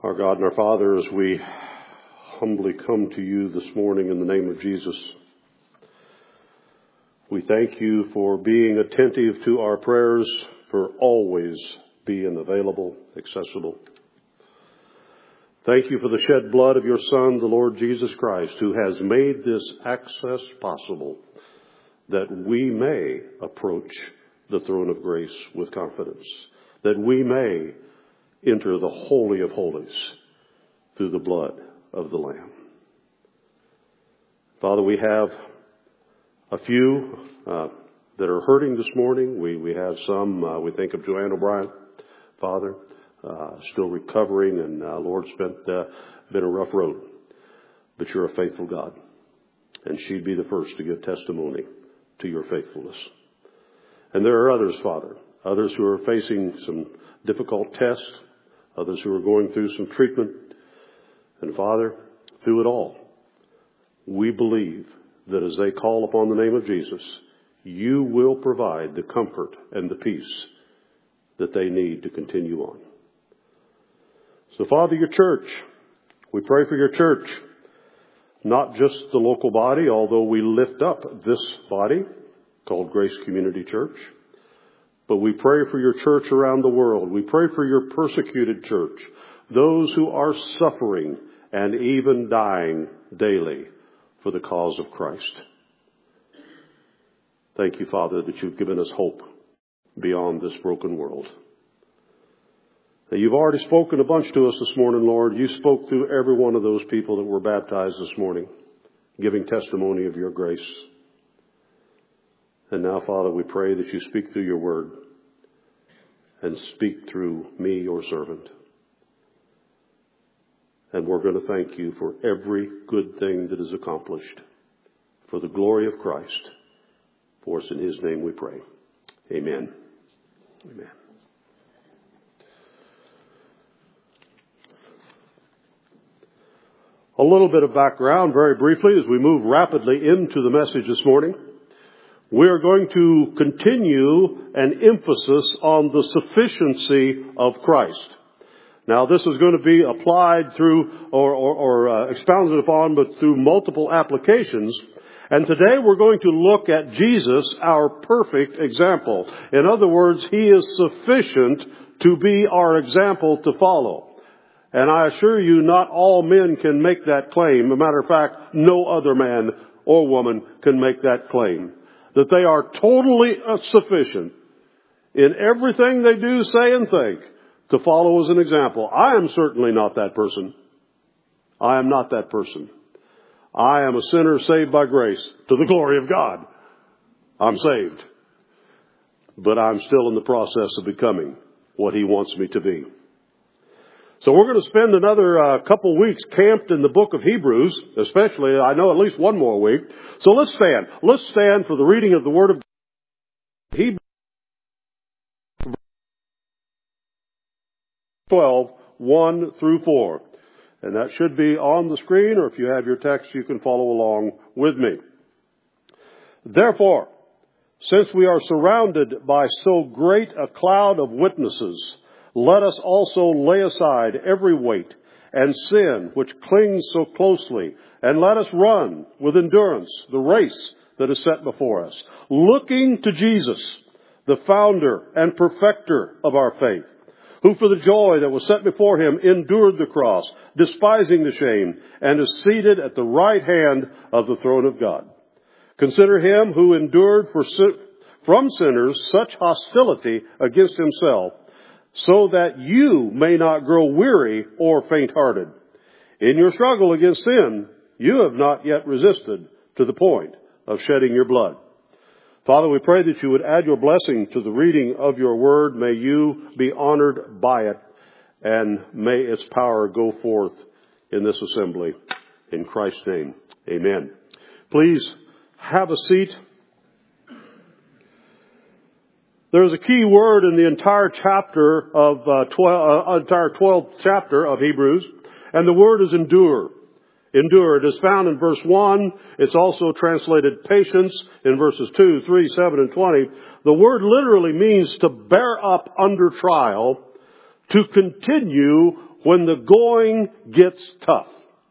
Our God and our Father, as we humbly come to you this morning in the name of Jesus, we thank you for being attentive to our prayers, for always being available, accessible. Thank you for the shed blood of your Son, the Lord Jesus Christ, who has made this access possible, that we may approach the throne of grace with confidence, that we may enter the Holy of Holies through the blood of the Lamb. Father, we have a few that are hurting this morning. We have some, we think of Joanne O'Brien, Father, still recovering, and Lord, been a rough road. But you're a faithful God, and she'd be the first to give testimony to your faithfulness. And there are others, Father, others who are facing some difficult tests, others who are going through some treatment. And Father, through it all, we believe that as they call upon the name of Jesus, you will provide the comfort and the peace that they need to continue on. So Father, your church, we pray for your church, not just the local body, although we lift up this body called Grace Community Church. But we pray for your church around the world. We pray for your persecuted church, those who are suffering and even dying daily for the cause of Christ. Thank you, Father, that you've given us hope beyond this broken world. Now, you've already spoken a bunch to us this morning, Lord. You spoke through every one of those people that were baptized this morning, giving testimony of your grace. And now, Father, we pray that you speak through your word and speak through me, your servant. And we're going to thank you for every good thing that is accomplished for the glory of Christ. For us in his name we pray. Amen. Amen. A little bit of background very briefly as we move rapidly into the message this morning. We are going to continue an emphasis on the sufficiency of Christ. Now, this is going to be applied through or expounded upon, but through multiple applications. And today we're going to look at Jesus, our perfect example. In other words, he is sufficient to be our example to follow. And I assure you, not all men can make that claim. As a matter of fact, no other man or woman can make that claim. That they are totally sufficient in everything they do, say, and think to follow as an example. I am certainly not that person. I am not that person. I am a sinner saved by grace to the glory of God. I'm saved. But I'm still in the process of becoming what he wants me to be. So we're going to spend another couple weeks camped in the book of Hebrews, especially, I know, at least one more week. So let's stand. Let's stand for the reading of the Word of God. Hebrews 12, 1 through 4. And that should be on the screen, or if you have your text, you can follow along with me. Therefore, since we are surrounded by so great a cloud of witnesses, let us also lay aside every weight and sin which clings so closely, and let us run with endurance the race that is set before us, looking to Jesus, the founder and perfecter of our faith, who for the joy that was set before him endured the cross, despising the shame, and is seated at the right hand of the throne of God. Consider him who endured from sinners such hostility against himself, so that you may not grow weary or faint-hearted. In your struggle against sin, you have not yet resisted to the point of shedding your blood. Father, we pray that you would add your blessing to the reading of your word. May you be honored by it, and may its power go forth in this assembly. In Christ's name, amen. Please have a seat. There's a key word in the entire chapter of 12th chapter of Hebrews, and the word is endure. Endure. It is found in verse 1. It's also translated patience in verses 2, 3, 7, and 20. The word literally means to bear up under trial, to continue when the going gets tough.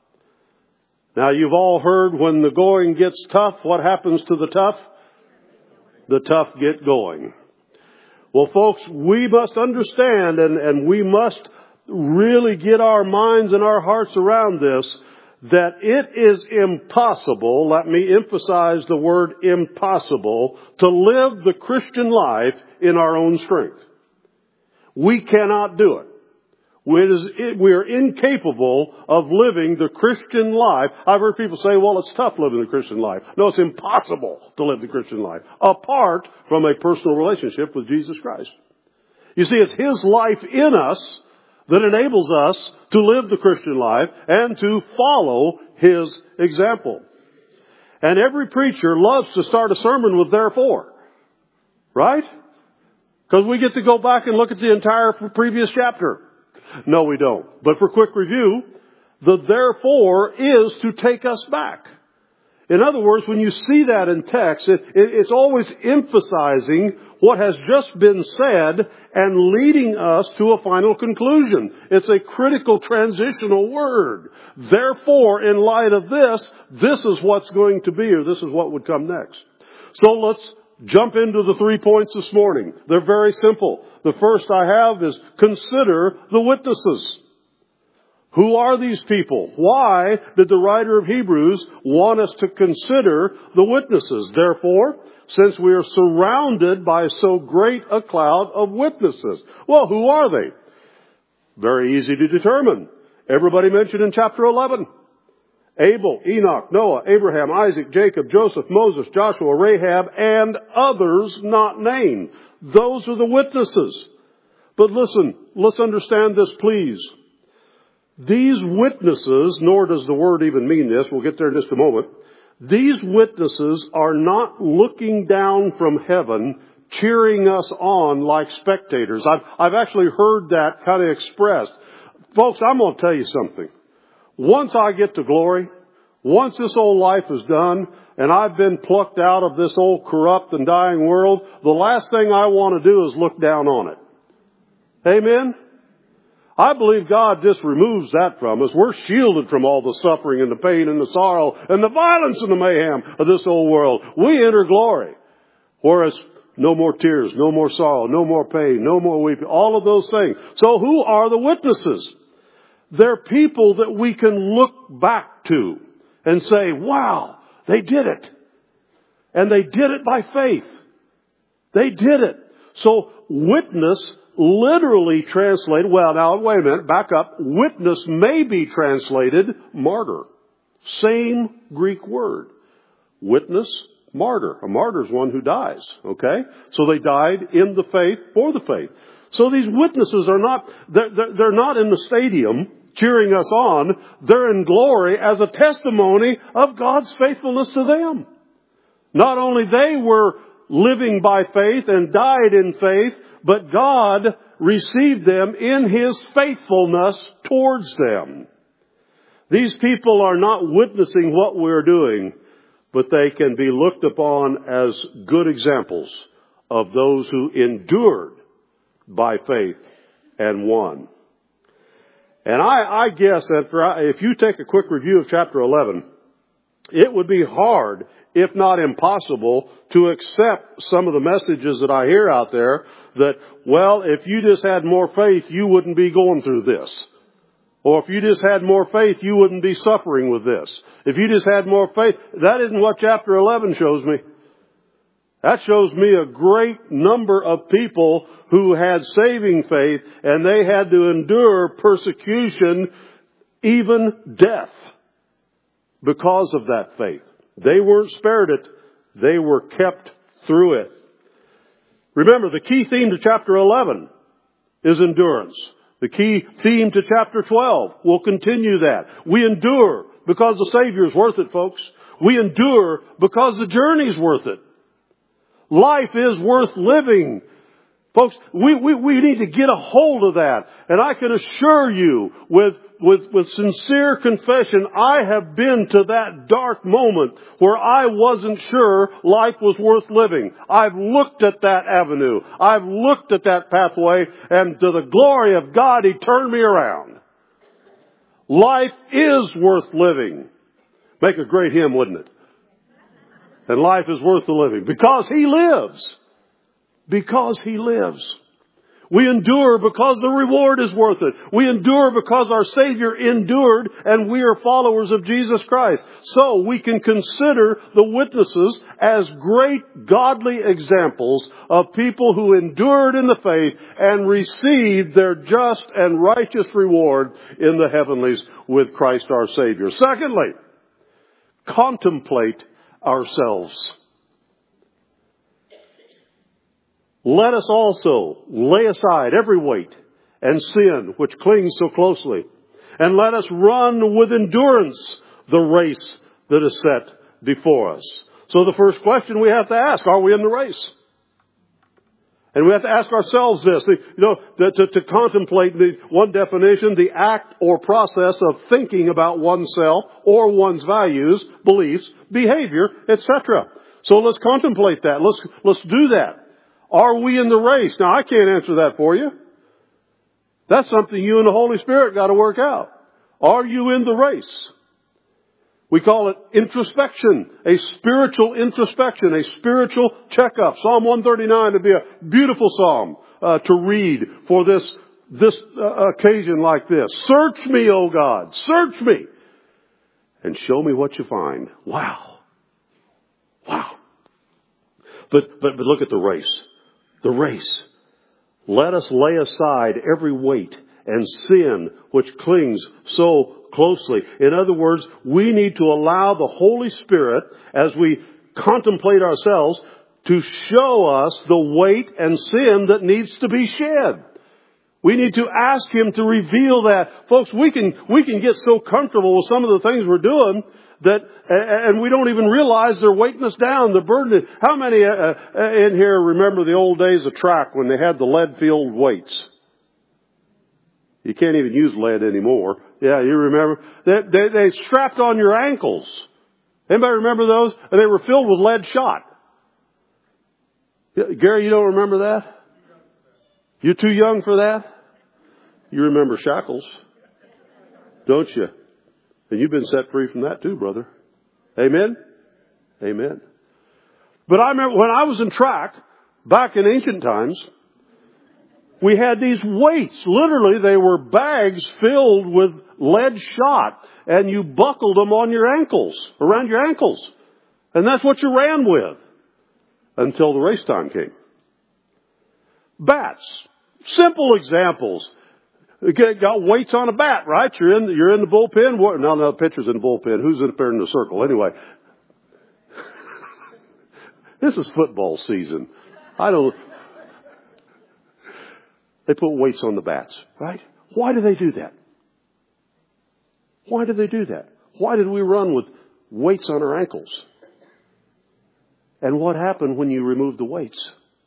Now, you've all heard when the going gets tough, what happens to the tough? The tough get going. Well, folks, we must understand and we must really get our minds and our hearts around this, that it is impossible, let me emphasize the word impossible, to live the Christian life in our own strength. We cannot do it. We are incapable of living the Christian life. I've heard people say, well, it's tough living the Christian life. No, it's impossible to live the Christian life apart from a personal relationship with Jesus Christ. You see, it's His life in us that enables us to live the Christian life and to follow His example. And every preacher loves to start a sermon with therefore. Right? Because we get to go back and look at the entire previous chapter. No, we don't. But for quick review, the therefore is to take us back. In other words, when you see that in text, it's always emphasizing what has just been said and leading us to a final conclusion. It's a critical transitional word. Therefore, in light of this, this is what's going to be, or this is what would come next. So let's jump into the 3 points this morning. They're very simple. The first I have is consider the witnesses. Who are these people? Why did the writer of Hebrews want us to consider the witnesses? Therefore, since we are surrounded by so great a cloud of witnesses. Well, who are they? Very easy to determine. Everybody mentioned in chapter 11. Abel, Enoch, Noah, Abraham, Isaac, Jacob, Joseph, Moses, Joshua, Rahab, and others not named. Those are the witnesses. But listen, let's understand this, please. These witnesses, nor does the word even mean this, we'll get there in just a moment. These witnesses are not looking down from heaven, cheering us on like spectators. I've actually heard that kind of expressed. Folks, I'm going to tell you something. Once I get to glory, once this old life is done, and I've been plucked out of this old corrupt and dying world, the last thing I want to do is look down on it. Amen? I believe God just removes that from us. We're shielded from all the suffering and the pain and the sorrow and the violence and the mayhem of this old world. We enter glory. Whereas no more tears, no more sorrow, no more pain, no more weeping, all of those things. So who are the witnesses? They're people that we can look back to and say, wow, they did it. And they did it by faith. They did it. So witness literally translated, well now wait a minute, back up. Witness may be translated martyr. Same Greek word. Witness, martyr. A martyr is one who dies. Okay? So they died in the faith, for the faith. So these witnesses are not, they're not in the stadium cheering us on. They're in glory as a testimony of God's faithfulness to them. Not only they were living by faith and died in faith, but God received them in His faithfulness towards them. These people are not witnessing what we're doing, but they can be looked upon as good examples of those who endured by faith and won. And I guess that if you take a quick review of chapter 11, it would be hard, if not impossible, to accept some of the messages that I hear out there that, well, if you just had more faith, you wouldn't be going through this. Or if you just had more faith, you wouldn't be suffering with this. If you just had more faith, that isn't what chapter 11 shows me. That shows me a great number of people who had saving faith, and they had to endure persecution, even death, because of that faith. They weren't spared it. They were kept through it. Remember, the key theme to chapter 11 is endurance. The key theme to chapter 12 will continue that. We endure because the Savior's worth it, folks. We endure because the journey's worth it. Life is worth living. Folks, we need to get a hold of that. And I can assure you with sincere confession, I have been to that dark moment where I wasn't sure life was worth living. I've looked at that avenue. I've looked at that pathway, and to the glory of God, He turned me around. Life is worth living. Make a great hymn, wouldn't it? And life is worth the living. Because He lives. Because He lives. We endure because the reward is worth it. We endure because our Savior endured and we are followers of Jesus Christ. So we can consider the witnesses as great godly examples of people who endured in the faith and received their just and righteous reward in the heavenlies with Christ our Savior. Secondly, contemplate ourselves. Let us also lay aside every weight and sin which clings so closely, and let us run with endurance the race that is set before us. So the first question we have to ask, are we in the race? And we have to ask ourselves this, to contemplate the one definition, the act or process of thinking about oneself or one's values, beliefs, behavior, etc. So let's contemplate that. Let's do that. Are we in the race? Now, I can't answer that for you. That's something you and the Holy Spirit got to work out. Are you in the race? We call it introspection, a spiritual introspection, a spiritual checkup. Psalm 139 would be a beautiful psalm to read for this occasion like this. Search me, O God, search me, and show me what you find. Wow. Wow. But look at the race. The race. Let us lay aside every weight and sin which clings so closely. In other words, we need to allow the Holy Spirit, as we contemplate ourselves, to show us the weight and sin that needs to be shed. We need to ask Him to reveal that. Folks, we can get so comfortable with some of the things we're doing and we don't even realize they're weighting us down, they're burdening. How many in here remember the old days of track when they had the lead-filled weights? You can't even use lead anymore. Yeah, you remember? They strapped on your ankles. Anybody remember those? And they were filled with lead shot. Gary, you don't remember that? You're too young for that? You remember shackles, don't you? And you've been set free from that too, brother. Amen? Amen. But I remember when I was in track, back in ancient times, we had these weights. Literally, they were bags filled with lead shot. And you buckled them on your ankles, around your ankles. And that's what you ran with until the race time came. Bats. Simple examples. You got weights on a bat, right? You're in the bullpen. No, the pitcher's in the bullpen. Who's up there in the circle? Anyway. This is football season. They put weights on the bats, right? Why do they do that? Why do they do that? Why did we run with weights on our ankles? And what happened when you removed the weights?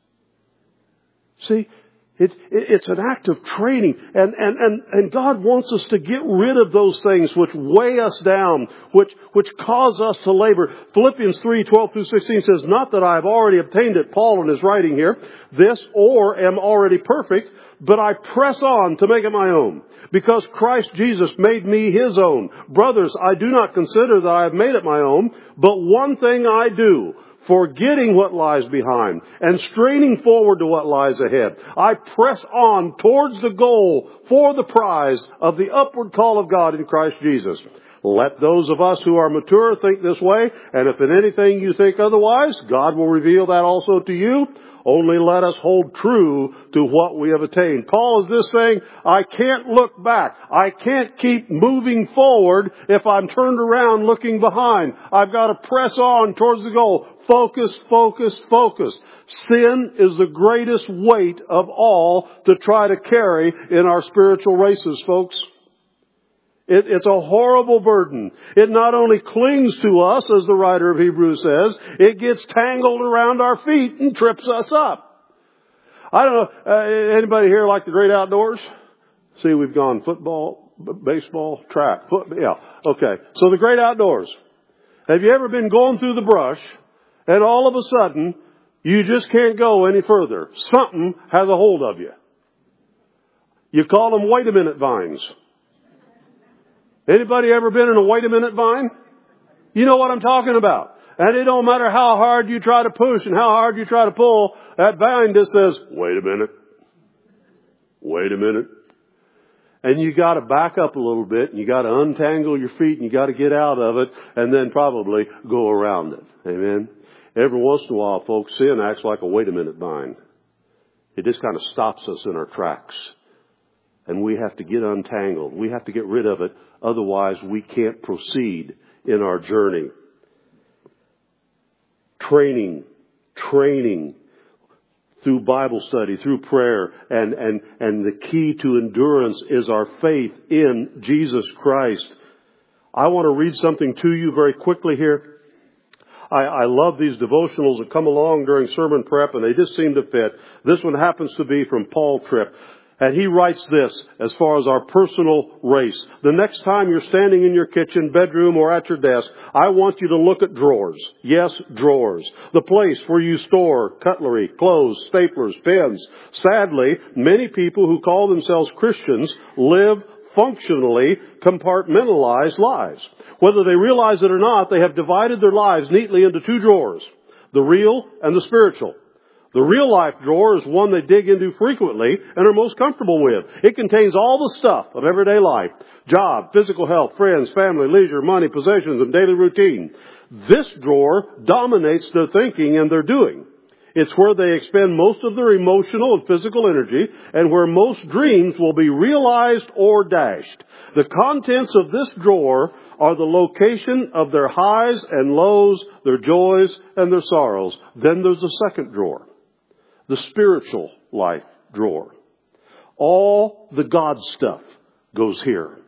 See, it's an act of training. And God wants us to get rid of those things which weigh us down, which cause us to labor. Philippians 3:12-16 says, not that I have already obtained it, Paul is writing here, this, or am already perfect, but I press on to make it my own, because Christ Jesus made me His own. Brothers, I do not consider that I have made it my own, but one thing I do, forgetting what lies behind and straining forward to what lies ahead, I press on towards the goal for the prize of the upward call of God in Christ Jesus. Let those of us who are mature think this way, and if in anything you think otherwise, God will reveal that also to you. Only let us hold true to what we have attained. Paul is this saying, I can't look back. I can't keep moving forward if I'm turned around looking behind. I've got to press on towards the goal. Focus, focus, focus. Sin is the greatest weight of all to try to carry in our spiritual races, folks. It's a horrible burden. It not only clings to us, as the writer of Hebrews says, it gets tangled around our feet and trips us up. I don't know, anybody here like the great outdoors? See, we've gone football, baseball, track, yeah, okay. So the great outdoors. Have you ever been going through the brush and all of a sudden you just can't go any further? Something has a hold of you. You call them wait a minute vines. Anybody ever been in a wait a minute vine? You know what I'm talking about. And it don't matter how hard you try to push and how hard you try to pull, that vine just says, wait a minute. Wait a minute. And you got to back up a little bit, and you got to untangle your feet, and you got to get out of it, and then probably go around it. Amen. Every once in a while, folks, sin acts like a wait a minute vine. It just kind of stops us in our tracks. And we have to get untangled. We have to get rid of it. Otherwise, we can't proceed in our journey. Training through Bible study, through prayer, and the key to endurance is our faith in Jesus Christ. I want to read something to you very quickly here. I love these devotionals that come along during sermon prep, and they just seem to fit. This one happens to be from Paul Tripp. And he writes this as far as our personal race. The next time you're standing in your kitchen, bedroom, or at your desk, I want you to look at drawers. Yes, drawers. The place where you store cutlery, clothes, staplers, pens. Sadly, many people who call themselves Christians live functionally compartmentalized lives. Whether they realize it or not, they have divided their lives neatly into two drawers, the real and the spiritual. The real life drawer is one they dig into frequently and are most comfortable with. It contains all the stuff of everyday life: job, physical health, friends, family, leisure, money, possessions, and daily routine. This drawer dominates their thinking and their doing. It's where they expend most of their emotional and physical energy, and where most dreams will be realized or dashed. The contents of this drawer are the location of their highs and lows, their joys and their sorrows. Then there's a second drawer, the spiritual life drawer. All the God stuff goes here.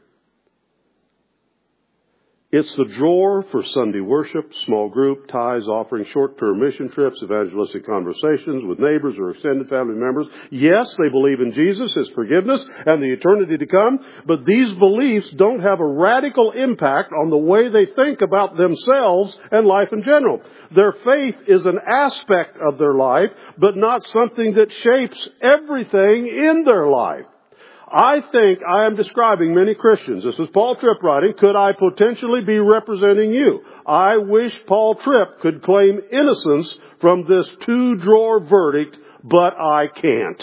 It's the drawer for Sunday worship, small group, tithes, offering, short-term mission trips, evangelistic conversations with neighbors or extended family members. Yes, they believe in Jesus, His forgiveness, and the eternity to come, but these beliefs don't have a radical impact on the way they think about themselves and life in general. Their faith is an aspect of their life, but not something that shapes everything in their life. I think I am describing many Christians. This is Paul Tripp writing. Could I potentially be representing you? I wish Paul Tripp could claim innocence from this two-drawer verdict, but I can't.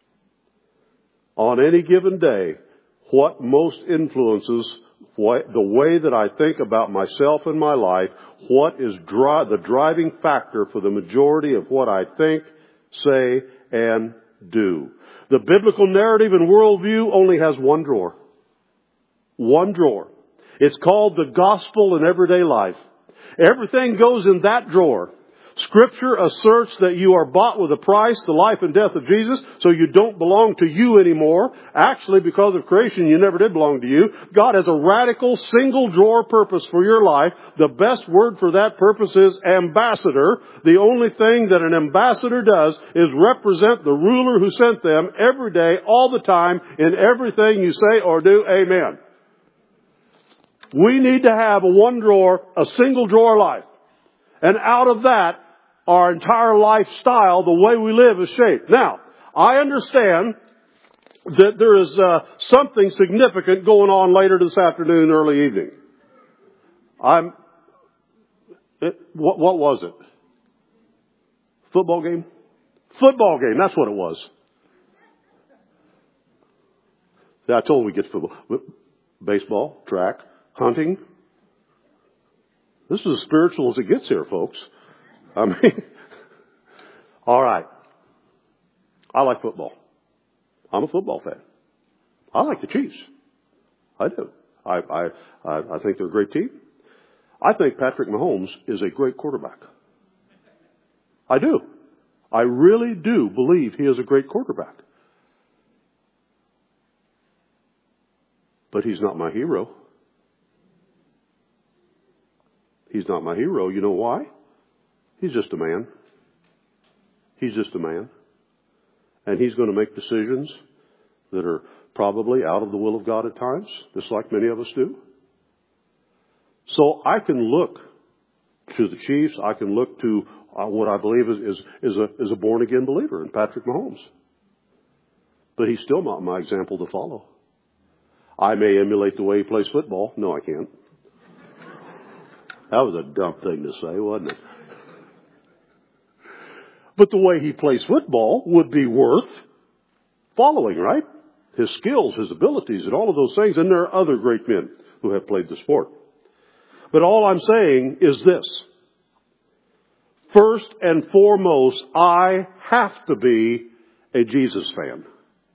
On any given day, what most influences the way that I think about myself and my life, what is the driving factor for the majority of what I think, say, and do. The biblical narrative and worldview only has one drawer. One drawer. It's called the gospel in everyday life. Everything goes in that drawer. Scripture asserts that you are bought with a price, the life and death of Jesus, so you don't belong to you anymore. Actually, because of creation, you never did belong to you. God has a radical single-drawer purpose for your life. The best word for that purpose is ambassador. The only thing that an ambassador does is represent the ruler who sent them every day, all the time, in everything you say or do. Amen. We need to have a one drawer, a single drawer life. And out of that, our entire lifestyle, the way we live, is shaped. Now, I understand that there is something significant going on later this afternoon, early evening. What was it? Football game? Football game, that's what it was. I told him we get football. Baseball, track, hunting. This is as spiritual as it gets here, folks. I mean, all right. I like football. I'm a football fan. I like the Chiefs. I do. I think they're a great team. I think Patrick Mahomes is a great quarterback. I do. I really do believe he is a great quarterback. But he's not my hero. He's not my hero. You know why? He's just a man. He's just a man. And he's going to make decisions that are probably out of the will of God at times, just like many of us do. So I can look to the Chiefs. I can look to what I believe is a born-again believer in Patrick Mahomes. But he's still not my example to follow. I may emulate the way he plays football. No, I can't. That was a dumb thing to say, wasn't it? But the way he plays football would be worth following, right? His skills, his abilities, and all of those things. And there are other great men who have played the sport. But all I'm saying is this. First and foremost, I have to be a Jesus fan.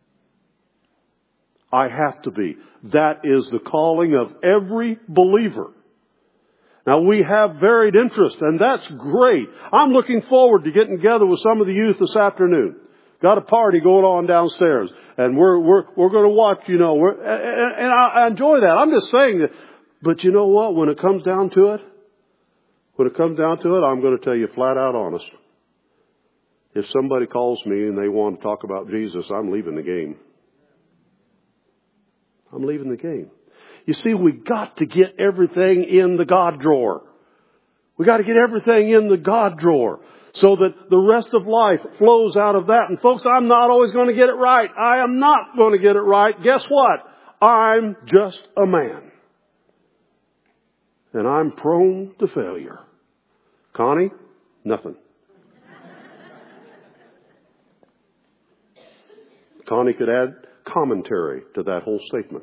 I have to be. That is the calling of every believer. Now, we have varied interests, and that's great. I'm looking forward to getting together with some of the youth this afternoon. Got a party going on downstairs, and we're going to watch, and I enjoy that. I'm just saying that. But you know what? When it comes down to it, I'm going to tell you flat out honest. If somebody calls me and they want to talk about Jesus, I'm leaving the game. I'm leaving the game. You see, we got to get everything in the God drawer. We got to get everything in the God drawer so that the rest of life flows out of that. And folks, I'm not always going to get it right. I am not going to get it right. Guess what? I'm just a man. And I'm prone to failure. Connie, nothing. Connie could add commentary to that whole statement.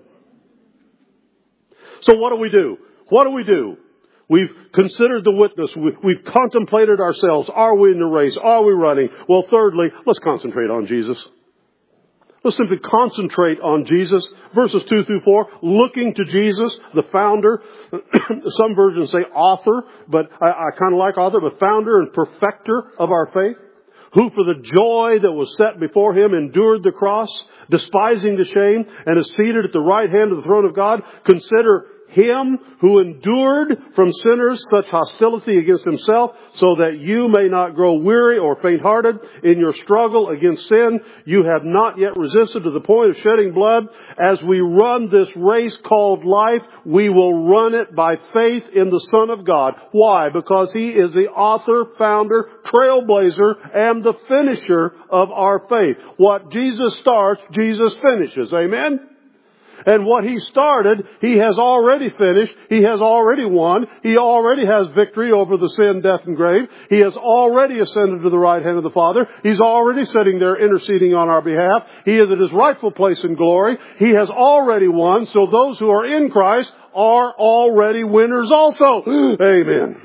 So what do we do? What do we do? We've considered the witness. We've contemplated ourselves. Are we in the race? Are we running? Well, thirdly, let's concentrate on Jesus. Let's simply concentrate on Jesus. Verses 2 through 4, looking to Jesus, the founder. Some versions say author, but I kind of like author, but founder and perfecter of our faith. Who for the joy that was set before him endured the cross, despising the shame, and is seated at the right hand of the throne of God. Consider him who endured from sinners such hostility against himself, so that you may not grow weary or faint-hearted in your struggle against sin. You have not yet resisted to the point of shedding blood. As we run this race called life, we will run it by faith in the Son of God. Why? Because he is the author, founder, trailblazer, and the finisher of our faith. What Jesus starts, Jesus finishes. Amen? And what he started, he has already finished. He has already won. He already has victory over the sin, death, and grave. He has already ascended to the right hand of the Father. He's already sitting there interceding on our behalf. He is at his rightful place in glory. He has already won. So those who are in Christ are already winners also. Amen.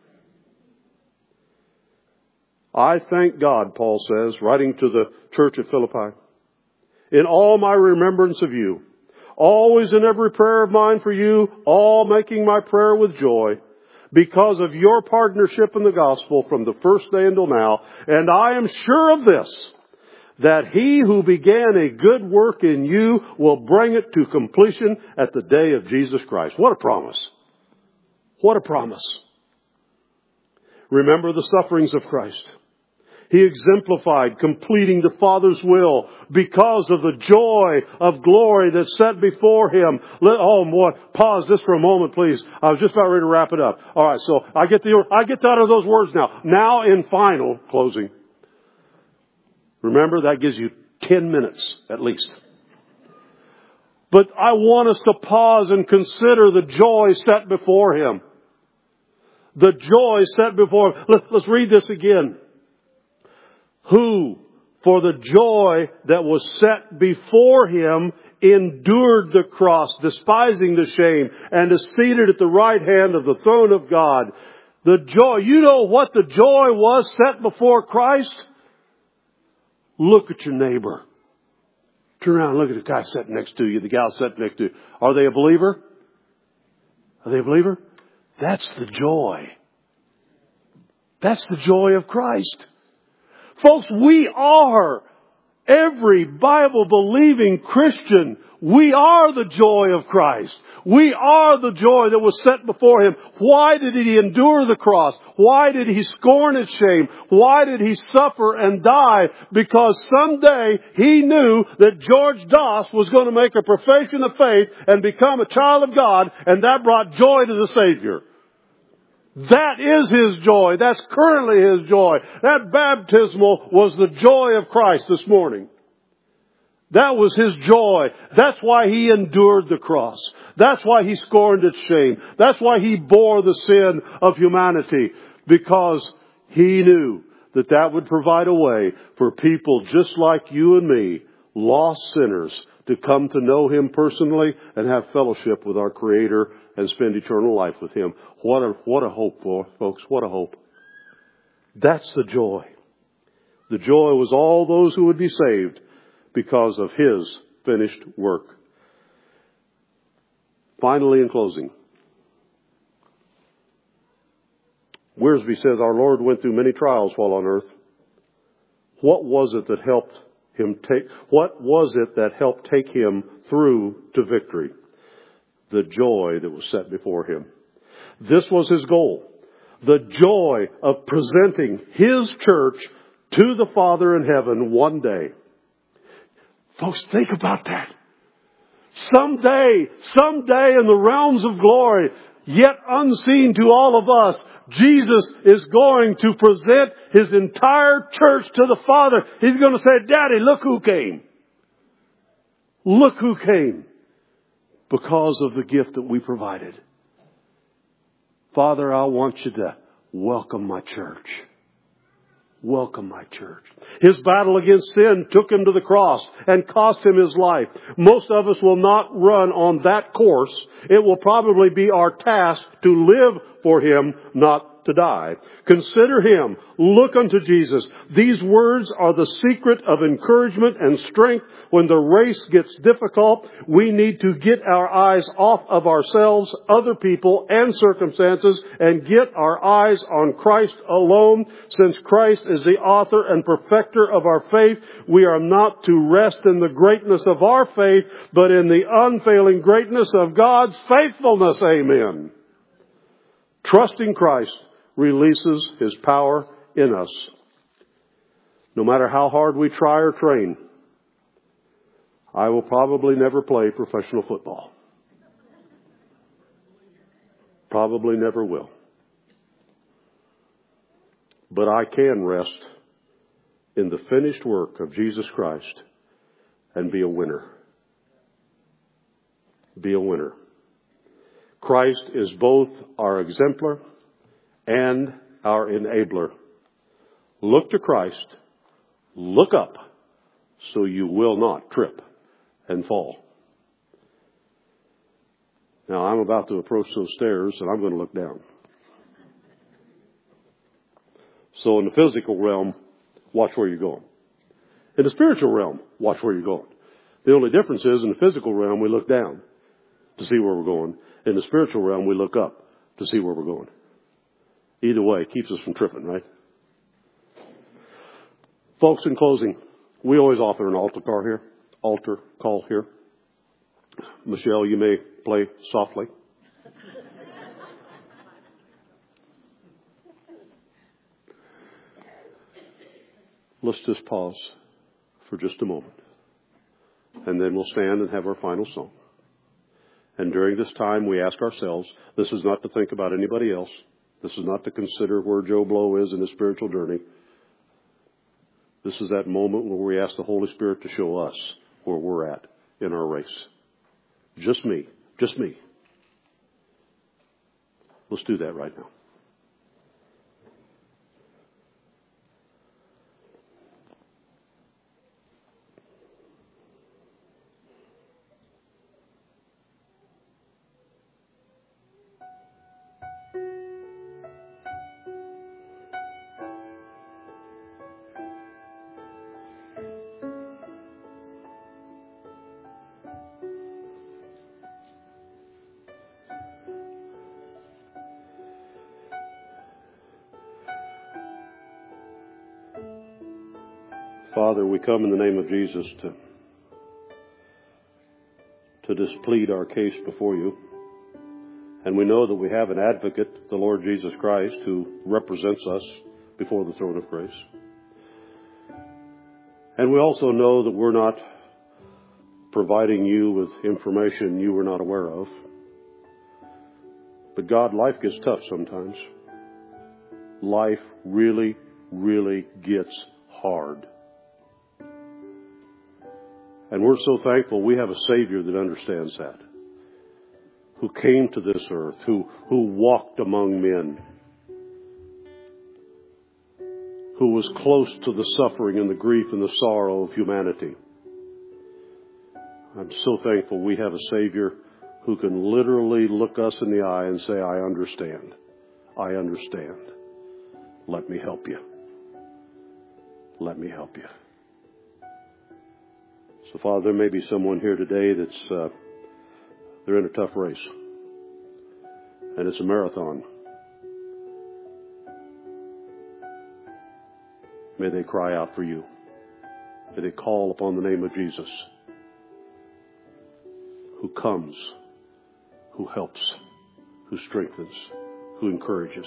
I thank God, Paul says, writing to the church at Philippi, in all my remembrance of you, always in every prayer of mine for you, all making my prayer with joy, because of your partnership in the gospel from the first day until now. And I am sure of this, that he who began a good work in you will bring it to completion at the day of Jesus Christ. What a promise. What a promise. Remember the sufferings of Christ. He exemplified completing the Father's will because of the joy of glory that's set before him. Pause this for a moment, please. I was just about ready to wrap it up. All right, so I get out of those words now. Now in final closing. Remember, that gives you 10 minutes at least. But I want us to pause and consider the joy set before him. The joy set before him. Let's read this again. Who, for the joy that was set before him, endured the cross, despising the shame, and is seated at the right hand of the throne of God. The joy. You know what the joy was set before Christ? Look at your neighbor. Turn around and look at the guy sitting next to you, the gal sitting next to you. Are they a believer? Are they a believer? That's the joy. That's the joy of Christ. Folks, we are, every Bible-believing Christian, we are the joy of Christ. We are the joy that was set before him. Why did he endure the cross? Why did he scorn its shame? Why did he suffer and die? Because someday he knew that George Doss was going to make a profession of faith and become a child of God, and that brought joy to the Savior. That is his joy. That's currently his joy. That baptismal was the joy of Christ this morning. That was His joy. That's why He endured the cross. That's why He scorned its shame. That's why He bore the sin of humanity. Because He knew that that would provide a way for people just like you and me, lost sinners, to come to know Him personally and have fellowship with our Creator and spend eternal life with Him. What a hope, folks. What a hope. That's the joy. The joy was all those who would be saved because of His finished work. Finally, in closing, Wiersbe says our Lord went through many trials while on earth. What was it that helped take Him through to victory? The joy that was set before Him. This was His goal. The joy of presenting His church to the Father in heaven one day. Folks, think about that. Someday in the realms of glory, yet unseen to all of us, Jesus is going to present His entire church to the Father. He's going to say, Daddy, look who came. Look who came. Because of the gift that we provided. Father, I want you to welcome my church. Welcome my church. His battle against sin took Him to the cross and cost Him His life. Most of us will not run on that course. It will probably be our task to live for Him, not to die. Consider Him. Look unto Jesus. These words are the secret of encouragement and strength. When the race gets difficult, we need to get our eyes off of ourselves, other people, and circumstances, and get our eyes on Christ alone. Since Christ is the author and perfecter of our faith, we are not to rest in the greatness of our faith, but in the unfailing greatness of God's faithfulness. Amen. Trusting Christ releases His power in us. No matter how hard we try or train, I will probably never play professional football. Probably never will. But I can rest in the finished work of Jesus Christ and be a winner. Be a winner. Christ is both our exemplar and our enabler. Look to Christ. Look up so you will not trip and fall. Now, I'm about to approach those stairs and I'm going to look down. So in the physical realm, watch where you're going. In the spiritual realm, watch where you're going. The only difference is in the physical realm, we look down to see where we're going. In the spiritual realm, we look up to see where we're going. Either way, it keeps us from tripping, right? Folks, in closing, we always offer an altar call here. Michelle, you may play softly. Let's just pause for just a moment. And then we'll stand and have our final song. And during this time, we ask ourselves, this is not to think about anybody else. This is not to consider where Joe Blow is in his spiritual journey. This is that moment where we ask the Holy Spirit to show us where we're at in our race. Just me. Just me. Let's do that right now. Father, we come in the name of Jesus to just plead our case before you. And we know that we have an advocate, the Lord Jesus Christ, who represents us before the throne of grace. And we also know that we're not providing you with information you were not aware of. But God, life gets tough sometimes. Life really, really gets hard. And we're so thankful we have a Savior that understands that, who came to this earth, who walked among men, who was close to the suffering and the grief and the sorrow of humanity. I'm so thankful we have a Savior who can literally look us in the eye and say, I understand. I understand. Let me help you. Let me help you. So, Father, there may be someone here today that's they're in a tough race. And it's a marathon. May they cry out for you. May they call upon the name of Jesus, who comes, who helps, who strengthens, who encourages,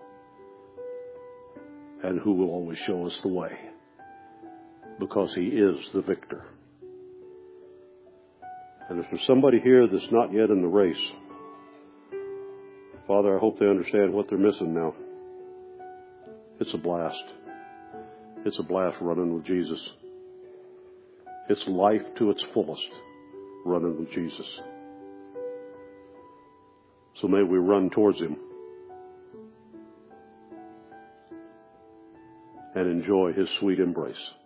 and who will always show us the way, because He is the victor. And if there's somebody here that's not yet in the race, Father, I hope they understand what they're missing now. It's a blast. It's a blast running with Jesus. It's life to its fullest running with Jesus. So may we run towards Him and enjoy His sweet embrace.